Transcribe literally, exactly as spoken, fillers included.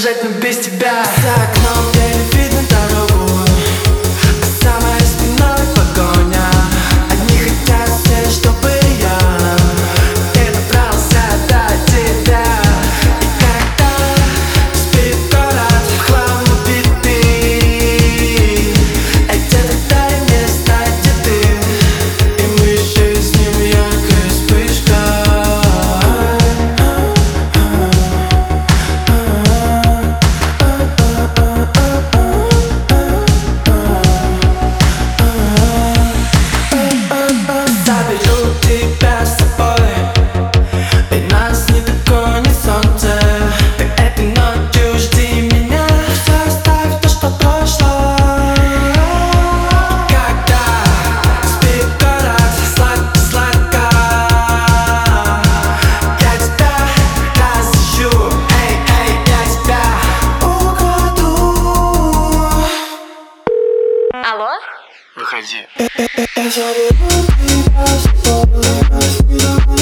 бежать, но без тебя. За окном еле видно дорогу, а за моей спиной погоня. Одни хотят все, чтобы я не добрался до тебя. И когда спит город в хлам убитый, а где-то дай мне знать, где ты, и мы исчезнем яркой вспышкой. Заберу тебя с собой, ведь нас не догонит солнце. Так этой ночью жди меня, все оставь то, что прошло. Когда спит город сладко-сладко, я тебя разыщу, эй, эй, я тебя украду. Алло? Выходи. Я заберу тебя с собой.